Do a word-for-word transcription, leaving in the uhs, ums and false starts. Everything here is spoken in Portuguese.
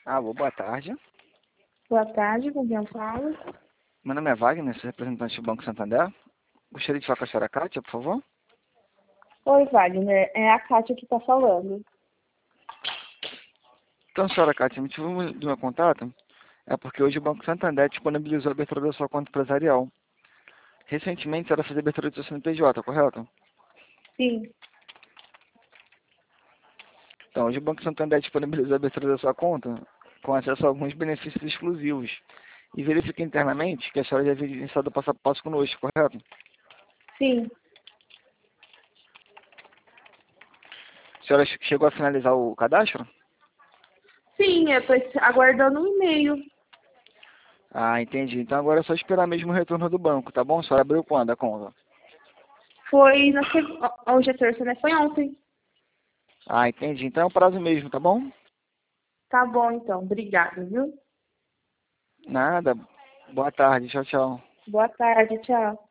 Alô, boa tarde. Boa tarde, com quem eu falo? Meu nome é Wagner, sou representante do Banco Santander. Gostaria de falar com a senhora Kátia, por favor? Oi, Wagner. É a Kátia que está falando. Então, senhora Kátia, o motivo do meu contato é porque hoje o Banco Santander disponibilizou a abertura da sua conta empresarial. Recentemente, a senhora fez a abertura do seu C N P J, correto? Sim. Então, hoje o Banco Santander disponibilizou a abertura da sua conta com acesso a alguns benefícios exclusivos. E verifica internamente que a senhora já havia iniciado o passo a passo conosco, correto? Sim. A senhora chegou a finalizar o cadastro? Sim, eu estou aguardando um e-mail. Ah, entendi. Então agora é só esperar mesmo o retorno do banco, tá bom? A senhora abriu quando a conta? Foi na segunda. Hoje é terça, né? Foi ontem. Ah, entendi. Então é o prazo mesmo, tá bom? Tá bom, então. Obrigada, viu? Nada. Boa tarde. Tchau, tchau. Boa tarde, tchau.